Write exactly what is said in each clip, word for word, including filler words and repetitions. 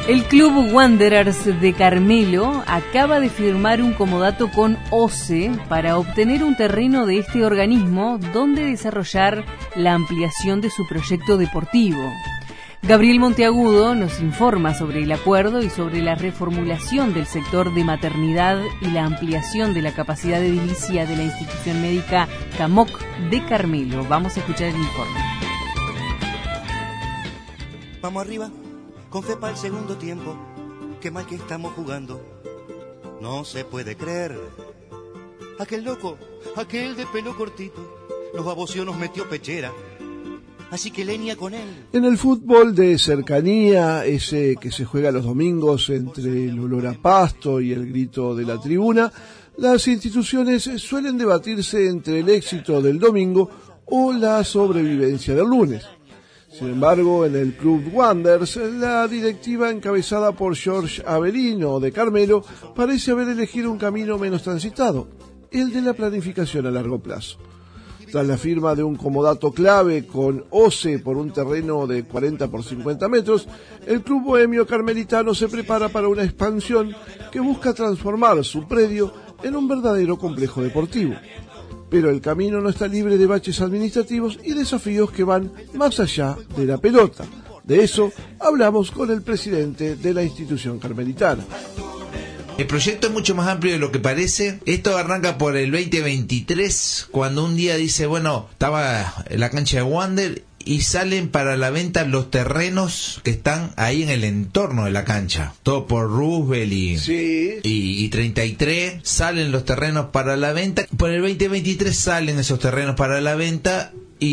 El Club Wanderers de Carmelo acaba de firmar un comodato con OCE para obtener un terreno de este organismo donde desarrollar la ampliación de su proyecto deportivo. Gabriel Monteagudo nos informa sobre el acuerdo y sobre la reformulación del sector de maternidad y la ampliación de la capacidad de edilicia de la institución médica CAMOC de Carmelo. Vamos a escuchar el informe. Vamos arriba. Con fe para el segundo tiempo, qué mal que estamos jugando. No se puede creer. Aquel loco, aquel de pelo cortito, nos baboseó, nos metió pechera. Así que leña con él. En el fútbol de cercanía, ese que se juega los domingos entre el olor a pasto y el grito de la tribuna, las instituciones suelen debatirse entre el éxito del domingo o la sobrevivencia del lunes. Sin embargo, en el Club Wanderers, la directiva encabezada por George Avelino de Carmelo parece haber elegido un camino menos transitado, el de la planificación a largo plazo. Tras la firma de un comodato clave con OCE por un terreno de cuarenta por cincuenta metros, el Club Bohemio Carmelitano se prepara para una expansión que busca transformar su predio en un verdadero complejo deportivo. Pero el camino no está libre de baches administrativos y desafíos que van más allá de la pelota. De eso hablamos con el presidente de la institución carmelitana. El proyecto es mucho más amplio de lo que parece. Esto arranca por el veinte veintitrés, cuando un día dice, bueno, estaba en la cancha de Wander y salen para la venta los terrenos que están ahí en el entorno de la cancha. Todo por Roosevelt y, sí. y, y treinta y tres. Salen los terrenos para la venta. Por el veinte veintitrés salen esos terrenos para la venta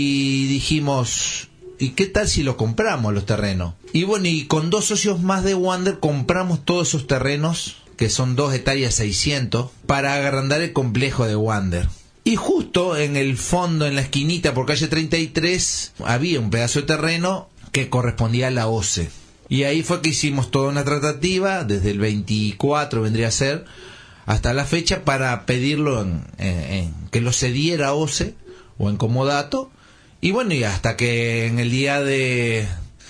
y dijimos, ¿y qué tal si los compramos los terrenos? Y bueno, y con dos socios más de Wander compramos todos esos terrenos, que son dos hectáreas seiscientos, para agrandar el complejo de Wander. Y justo en el fondo, en la esquinita por calle treinta y tres, había un pedazo de terreno que correspondía a la OCE. Y ahí fue que hicimos toda una tratativa, desde el veinticuatro vendría a ser, hasta la fecha, para pedirlo en, en, en que lo cediera OCE o en comodato. Y bueno, y hasta que en el día de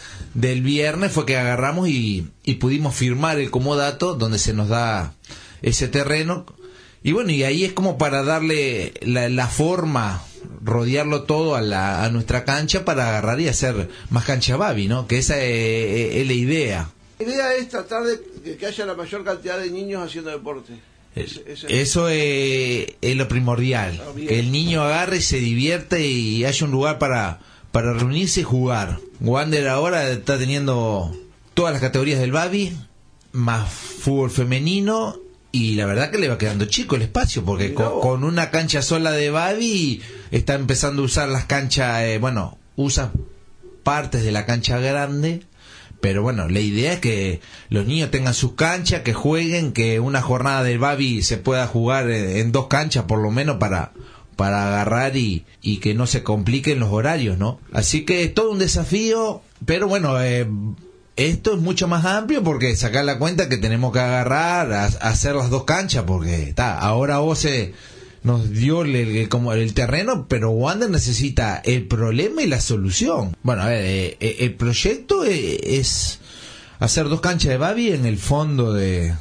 del viernes fue que agarramos y, y pudimos firmar el comodato donde se nos da ese terreno. Y bueno, y ahí es como para darle la, la forma, rodearlo todo a, la, a nuestra cancha para agarrar y hacer más cancha Babi, ¿no? Que esa es, es la idea. La idea es tratar de que haya la mayor cantidad de niños haciendo deporte. Es, es Eso es, es lo primordial, oh, que el niño agarre y se divierte y haya un lugar para, para reunirse y jugar. Wander ahora está teniendo todas las categorías del Babi, más fútbol femenino. Y la verdad que le va quedando chico el espacio, porque con, con una cancha sola de Babi está empezando a usar las canchas, eh, bueno, usa partes de la cancha grande, pero bueno, la idea es que los niños tengan sus canchas, que jueguen, que una jornada del Babi se pueda jugar en, en dos canchas por lo menos para para agarrar y, y que no se compliquen los horarios, ¿no? Así que es todo un desafío, pero bueno, eh, esto es mucho más amplio porque sacar la cuenta que tenemos que agarrar a, a hacer las dos canchas, porque está, ahora OCE nos dio el, el, como el terreno, pero Wander necesita el problema y la solución. Bueno, a ver, eh, eh, el proyecto es, es hacer dos canchas de Babi en el fondo de,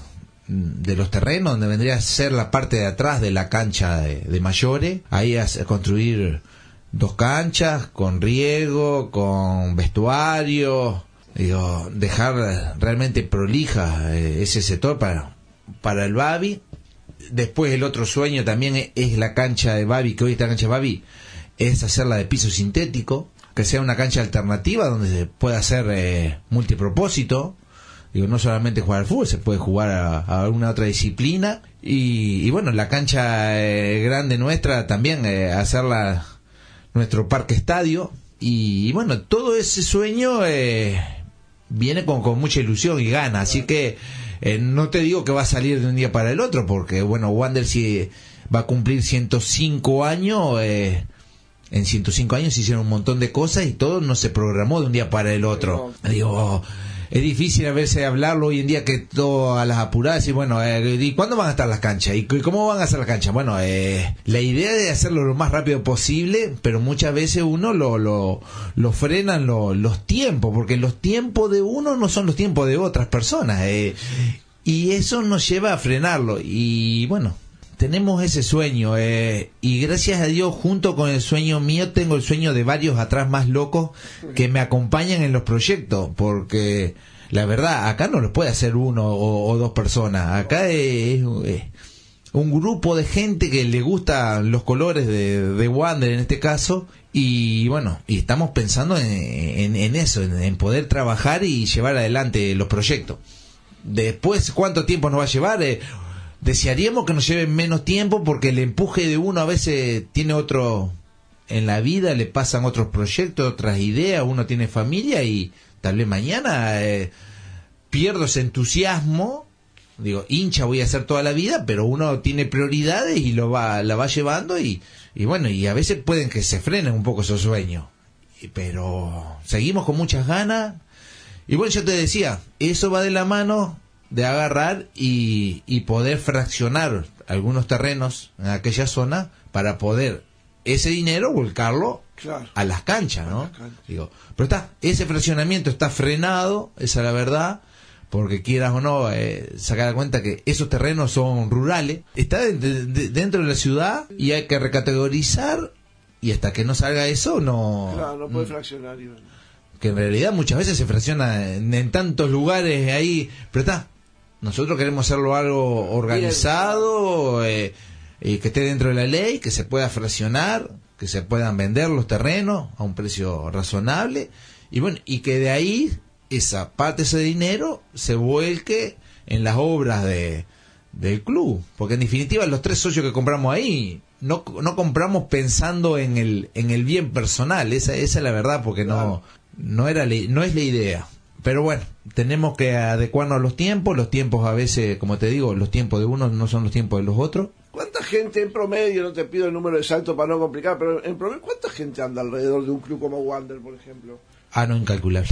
de los terrenos, donde vendría a ser la parte de atrás de la cancha de, de mayores. Ahí a, a construir dos canchas con riego, con vestuario. Digo, dejar realmente prolija eh, ese sector para, para el Babi. Después el otro sueño también es, es la cancha de Babi, que hoy está la cancha de Babi, es hacerla de piso sintético, que sea una cancha alternativa donde se pueda hacer eh, multipropósito. Digo, no solamente jugar al fútbol, se puede jugar a, a alguna otra disciplina. Y, y bueno, la cancha eh, grande nuestra también, eh, hacerla nuestro parque estadio. Y, y bueno, todo ese sueño eh, viene con, con mucha ilusión y gana, así que eh, no te digo que va a salir de un día para el otro, porque bueno, Wander si va a cumplir ciento cinco años, eh, en ciento cinco años se hicieron un montón de cosas y todo no se programó de un día para el otro. No. Digo, es difícil a veces hablarlo hoy en día, que todo a las apuradas, y bueno, eh, ¿y cuándo van a estar las canchas? ¿Y cómo van a ser las canchas? Bueno, eh, la idea es hacerlo lo más rápido posible, pero muchas veces uno lo lo, lo frenan lo, los tiempos, porque los tiempos de uno no son los tiempos de otras personas, eh, y eso nos lleva a frenarlo. Y bueno, tenemos ese sueño, eh, y gracias a Dios, junto con el sueño mío, tengo el sueño de varios atrás más locos que me acompañan en los proyectos, porque la verdad, acá no lo puede hacer uno o, o dos personas, acá es, es un grupo de gente que le gustan los colores de, de Wander en este caso, y bueno, y estamos pensando en, en, en eso, en, en poder trabajar y llevar adelante los proyectos. Después, ¿cuánto tiempo nos va a llevar? Eh, Desearíamos que nos lleve menos tiempo, porque el empuje de uno a veces tiene otro, en la vida le pasan otros proyectos, otras ideas, uno tiene familia y tal vez mañana eh, pierdo ese entusiasmo, digo, hincha voy a hacer toda la vida, pero uno tiene prioridades y lo va, la va llevando y, y bueno, y a veces pueden que se frenen un poco esos sueños, pero seguimos con muchas ganas. Y bueno, yo te decía, eso va de la mano de agarrar y, y poder fraccionar algunos terrenos en aquella zona para poder ese dinero volcarlo claro. a las canchas, ¿no? Las canchas. Digo, pero está, ese fraccionamiento está frenado, esa es la verdad, porque quieras o no, eh, sacar a cuenta que esos terrenos son rurales, está de, de, de, dentro de la ciudad y hay que recategorizar, y hasta que no salga eso no... Claro, no puede fraccionar, Iván. Que en realidad muchas veces se fracciona en, en tantos lugares ahí, pero está, nosotros queremos hacerlo algo organizado, eh, y que esté dentro de la ley, que se pueda fraccionar, que se puedan vender los terrenos a un precio razonable, y bueno, y que de ahí esa parte, ese dinero, se vuelque en las obras de del club, porque en definitiva los tres socios que compramos ahí no no compramos pensando en el en el bien personal, esa esa es la verdad, porque no no era no es la idea. Pero bueno, tenemos que adecuarnos a los tiempos, los tiempos a veces, como te digo, los tiempos de unos no son los tiempos de los otros. ¿Cuánta gente en promedio, no te pido el número exacto para no complicar, pero en promedio, ¿cuánta gente anda alrededor de un club como Wander, por ejemplo? Ah, no, incalculable.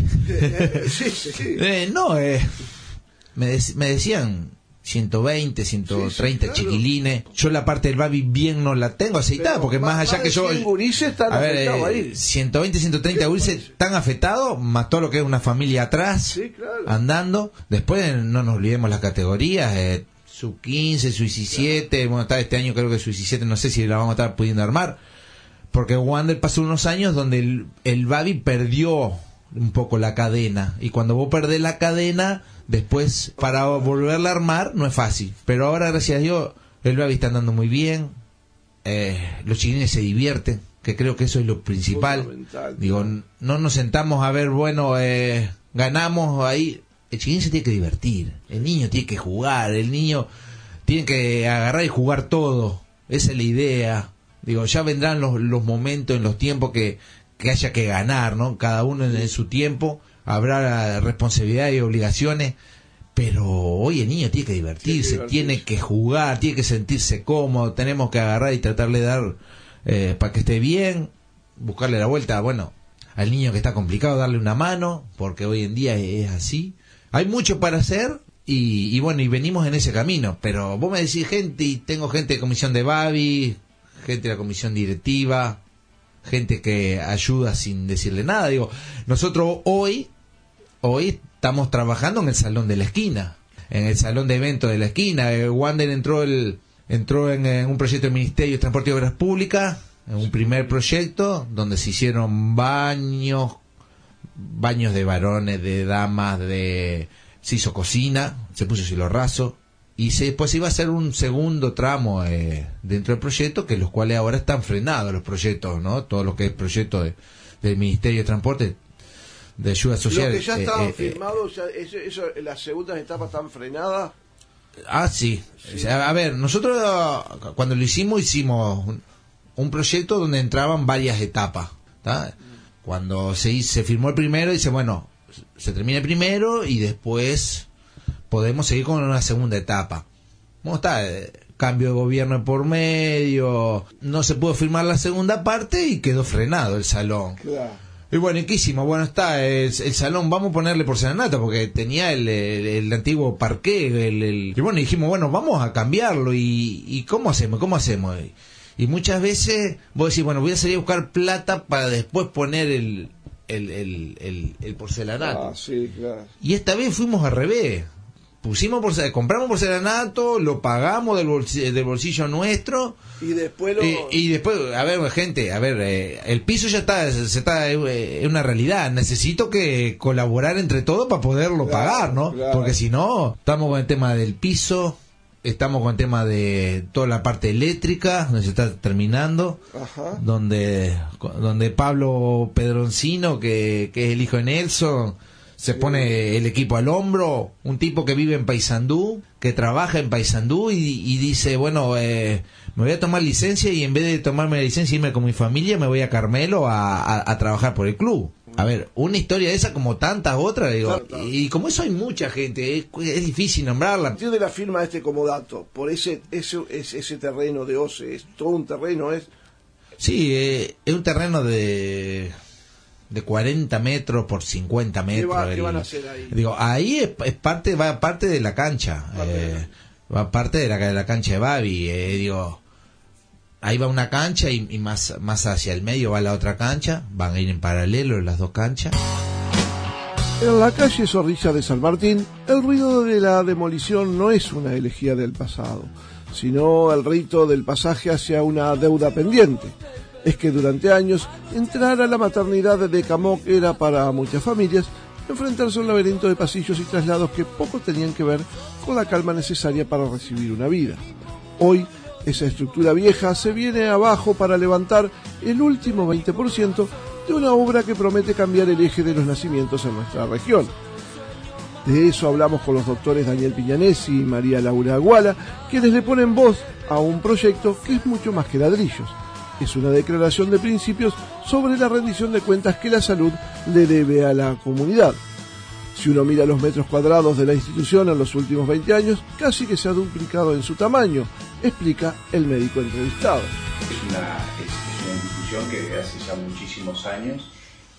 sí, sí, sí. Eh, no, eh, me, de- me decían ciento veinte, ciento treinta sí, sí, claro. chiquilines. Yo la parte del Babi bien no la tengo aceitada, pero porque más, más allá más que yo... gurises están a ver, afectados eh, ahí. ciento veinte, ciento treinta gurises tan afectados, más todo lo que es una familia atrás, sí, claro. andando. Después no nos olvidemos las categorías, eh, sub quince, sub diecisiete, claro. Bueno, está este año creo que sub diecisiete, no sé si la vamos a estar pudiendo armar, porque Wander pasó unos años donde el, el Babi perdió un poco la cadena, y cuando vos perdés la cadena, después para volverla a armar no es fácil. Pero ahora, gracias a Dios, el Babi está andando muy bien, eh, los chiquilines se divierten, que creo que eso es lo principal. Digo, no nos sentamos a ver, bueno, eh, ganamos ahí. El chiquilín se tiene que divertir, el niño tiene que jugar, el niño tiene que agarrar y jugar todo, esa es la idea. Digo, ya vendrán los, los momentos, en los tiempos que, que haya que ganar, ¿no? Cada uno en, en su tiempo, habrá responsabilidades y obligaciones, pero hoy el niño tiene que divertirse, tiene, tiene que jugar, tiene que sentirse cómodo, tenemos que agarrar y tratarle de dar eh, para que esté bien, buscarle la vuelta, bueno, al niño que está complicado, darle una mano, porque hoy en día es así. Hay mucho para hacer y, y bueno, y venimos en ese camino, pero vos me decís gente, y tengo gente de comisión de Babi, gente de la comisión directiva, gente que ayuda sin decirle nada. Digo, nosotros hoy hoy estamos trabajando en el salón de la esquina, en el salón de eventos de la esquina. eh, Wander entró el entró en, en un proyecto del Ministerio de Transporte y Obras Públicas, en un primer proyecto donde se hicieron baños baños de varones, de damas, de se hizo cocina, se puso cielo raso, y se, después iba a hacer un segundo tramo eh, dentro del proyecto, que los cuales ahora están frenados los proyectos, ¿no? Todo lo que es proyecto de, del Ministerio de Transporte, de ayuda social. Lo que ya eh, estaban eh, firmados, ya, eso, eso, las segundas etapas están frenadas. Ah, sí. sí. A ver, nosotros cuando lo hicimos, hicimos un, un proyecto donde entraban varias etapas, ¿tá? Cuando se, se firmó el primero, dice, bueno, se termina el primero y después podemos seguir con una segunda etapa. ¿Cómo está? Cambio de gobierno por medio, no se pudo firmar la segunda parte y quedó frenado el salón. Claro. Y bueno, ¿y qué hicimos? Bueno, está el, el salón, vamos a ponerle porcelanato, porque tenía el, el, el antiguo parqué, el, el, y bueno, dijimos, bueno, vamos a cambiarlo, y, y ¿cómo hacemos? ¿Cómo hacemos? Y muchas veces vos decís, bueno, voy a salir a buscar plata para después poner el, el, el, el, el porcelanato. Ah, sí, claro. Y esta vez fuimos al revés. Pusimos porcelanato, compramos porcelanato, lo pagamos del bolsillo, del bolsillo nuestro. Y después lo... y, y después, a ver, gente, a ver, eh, el piso ya está, se está, eh, es una realidad. Necesito que colaborar entre todos para poderlo Claro, pagar, ¿no? claro. Porque si no, estamos con el tema del piso, estamos con el tema de toda la parte eléctrica, donde se está terminando. Ajá. Donde, donde Pablo Pedroncino, que, que es el hijo de Nelson, se pone el equipo al hombro, un tipo que vive en Paysandú, que trabaja en Paysandú y, y dice, bueno, eh, me voy a tomar licencia y en vez de tomarme la licencia y irme con mi familia, me voy a Carmelo a, a, a trabajar por el club. A ver, una historia de esa como tantas otras, digo, Claro, claro. y como eso hay mucha gente, es, es difícil nombrarla. A partir de la firma de este comodato, por ese ese, ese, ese terreno de OCE, es todo un terreno, es... Sí, eh, es un terreno de... de cuarenta metros por cincuenta metros. ¿Qué, va, el, ¿Qué van a hacer ahí? Digo, ahí es, es parte, va parte de la cancha, Parte de la eh, va parte de la, de la cancha de Babi, eh, digo, ahí va una cancha y, y más, más hacia el medio va la otra cancha, van a ir en paralelo las dos canchas. En la calle Zorrilla de San Martín, el ruido de la demolición no es una elegía del pasado, sino el rito del pasaje hacia una deuda pendiente. Es que durante años entrar a la maternidad de Camoc era para muchas familias enfrentarse a un laberinto de pasillos y traslados que poco tenían que ver con la calma necesaria para recibir una vida. Hoy, esa estructura vieja se viene abajo para levantar el último veinte por ciento de una obra que promete cambiar el eje de los nacimientos en nuestra región. De eso hablamos con los doctores Daniel Piñanesi y María Laura Aguala, quienes le ponen voz a un proyecto que es mucho más que ladrillos. Es una declaración de principios sobre la rendición de cuentas que la salud le debe a la comunidad. Si uno mira los metros cuadrados de la institución en los últimos veinte años, casi que se ha duplicado en su tamaño, explica el médico entrevistado. Es una, es, es una institución que desde hace ya muchísimos años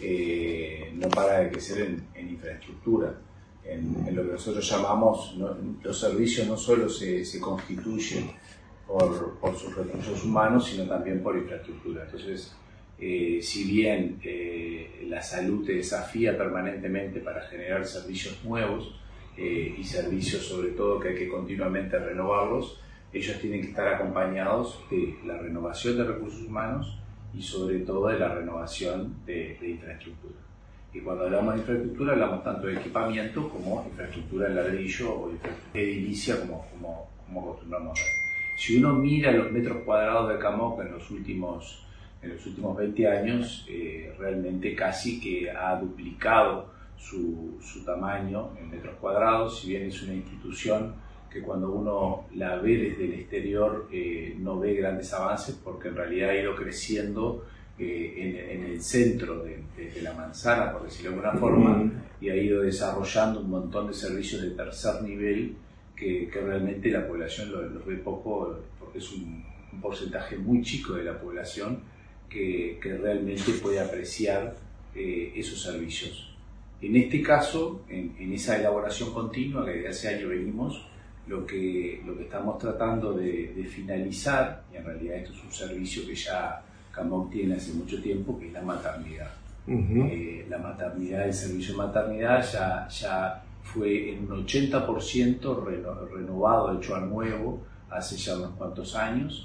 eh, no para de crecer en, en infraestructura. En, en lo que nosotros llamamos, no, los servicios no solo se, se constituyen Por, por sus recursos humanos, sino también por infraestructura. Entonces, eh, si bien eh, la salud te desafía permanentemente para generar servicios nuevos eh, y servicios sobre todo que hay que continuamente renovarlos, ellos tienen que estar acompañados de la renovación de recursos humanos y sobre todo de la renovación de, de infraestructura. Y cuando hablamos de infraestructura hablamos tanto de equipamiento como infraestructura en ladrillo o infraestructura edilicia como, como, como acostumbramos a ver. Si uno mira los metros cuadrados de Camoc en los últimos, en los últimos veinte años, eh, realmente casi que ha duplicado su, su tamaño en metros cuadrados, si bien es una institución que cuando uno la ve desde el exterior eh, no ve grandes avances, porque en realidad ha ido creciendo eh, en, en el centro de, de, de la manzana, por decirlo de alguna forma, y ha ido desarrollando un montón de servicios de tercer nivel Que, que realmente la población los lo ve poco, porque es un, un porcentaje muy chico de la población que, que realmente puede apreciar eh, esos servicios. En este caso, en, en esa elaboración continua que desde hace años venimos, lo que, lo que estamos tratando de, de finalizar, y en realidad esto es un servicio que ya Camoc tiene hace mucho tiempo, que es la maternidad. Uh-huh. eh, la maternidad, el servicio de maternidad ya, ya fue en un ochenta por ciento reno, renovado, hecho a nuevo, hace ya unos cuantos años,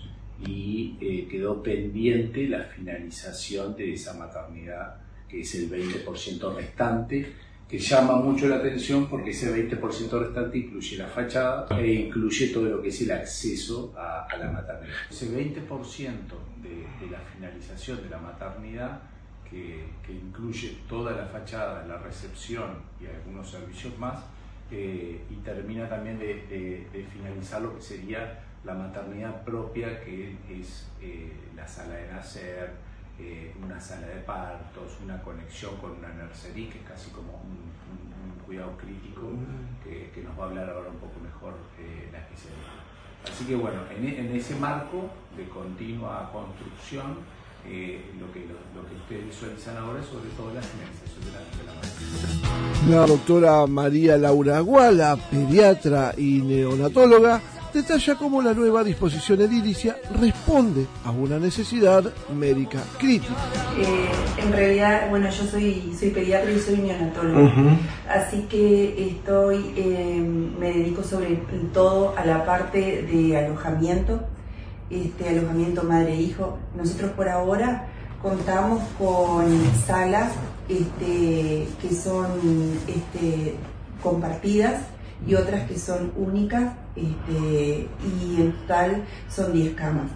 y eh, quedó pendiente la finalización de esa maternidad, que es el veinte por ciento restante, que llama mucho la atención porque ese veinte por ciento restante incluye la fachada e incluye todo lo que es el acceso a, a la maternidad. Ese veinte por ciento de, de la finalización de la maternidad, Que, que incluye toda la fachada, la recepción y algunos servicios más, eh, y termina también de, de, de finalizar lo que sería la maternidad propia, que es eh, la sala de nacer, eh, una sala de partos, una conexión con una nursery, que es casi como un, un, un cuidado crítico, que, que nos va a hablar ahora un poco mejor eh, la especialidad. Así que bueno, en, en ese marco de continua construcción, eh, lo, que, lo, lo que ustedes visualizan ahora, sobre todo la finalización de la, de la madre. La doctora María Laura Aguala, pediatra y neonatóloga, detalla cómo la nueva disposición edilicia responde a una necesidad médica crítica. Eh, en realidad, bueno, yo soy, soy pediatra y soy neonatóloga, uh-huh. Así que estoy, eh, me dedico sobre todo a la parte de alojamiento, este alojamiento madre-hijo. Nosotros por ahora contamos con salas este, que son este, compartidas y otras que son únicas, este, y en total son diez camas.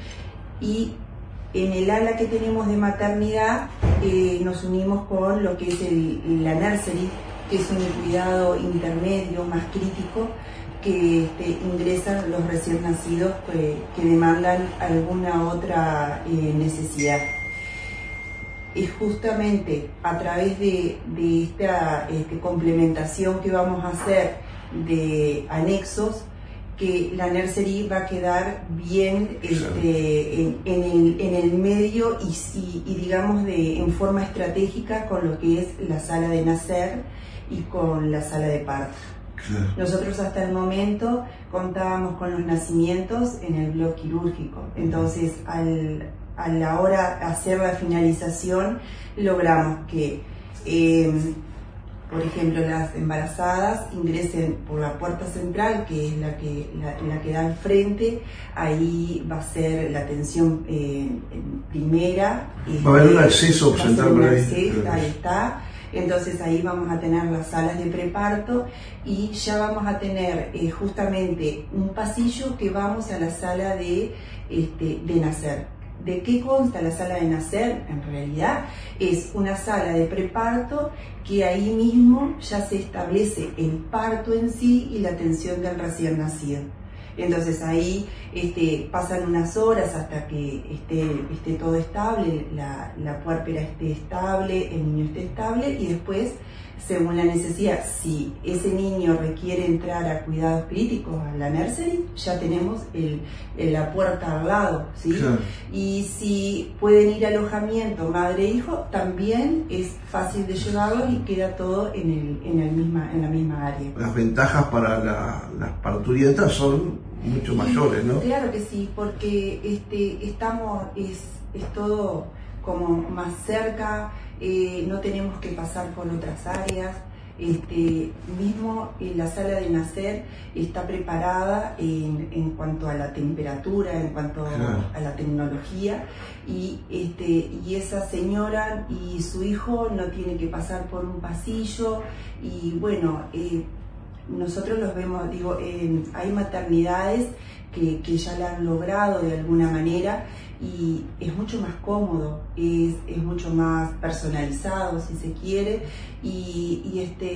Y en el ala que tenemos de maternidad eh, nos unimos con lo que es el, la nursery, que es un cuidado intermedio más crítico, que este, ingresan los recién nacidos que, que demandan alguna otra eh, necesidad. Es justamente a través de, de esta este, complementación que vamos a hacer de anexos que la nursery va a quedar bien este, en, en, el, en el medio y, y, y digamos de, en forma estratégica con lo que es la sala de nacer y con la sala de parto. Claro. Nosotros hasta el momento contábamos con los nacimientos en el bloque quirúrgico, entonces al, a la hora de hacer la finalización logramos que eh, por ejemplo, las embarazadas ingresen por la puerta central, que es la que, la, la que da al frente. Ahí va a ser la atención eh, primera. Va a haber un acceso central por ahí. Acceso, ahí está. Entonces ahí vamos a tener las salas de preparto y ya vamos a tener eh, justamente un pasillo que vamos a la sala de, este, de nacer. ¿De qué consta la sala de nacer? En realidad es una sala de preparto que ahí mismo ya se establece el parto en sí y la atención del recién nacido. Entonces ahí este, pasan unas horas hasta que esté, esté todo estable, la, la puérpera esté estable, el niño esté estable y después, según la necesidad, si ese niño requiere entrar a cuidados críticos a la nursery, ya tenemos el, el, la puerta al lado, ¿sí? Claro. Y si pueden ir a alojamiento madre-hijo, también es fácil de llevarlos y queda todo en, el, en, el misma, en la misma área. Las ventajas para la, las parturientas son mucho mayores, ¿no? Claro que sí, porque este, estamos, es, es todo como más cerca. Eh, no tenemos que pasar por otras áreas, este, mismo eh, la sala de nacer está preparada en, en cuanto a la temperatura, en cuanto claro. a la tecnología y, este, y esa señora y su hijo no tienen que pasar por un pasillo y bueno, eh, nosotros los vemos, digo, eh, hay maternidades que, que ya la han logrado de alguna manera y es mucho más cómodo, es, es mucho más personalizado si se quiere y, y, este,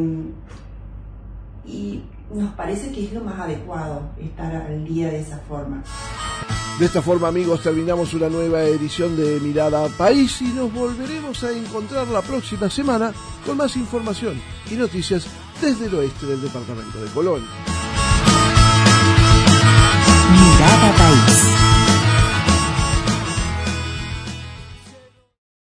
y nos parece que es lo más adecuado estar al día de esa forma. De esta forma, amigos, terminamos una nueva edición de Mirada País y nos volveremos a encontrar la próxima semana con más información y noticias desde el oeste del departamento de Colón. Mirada País.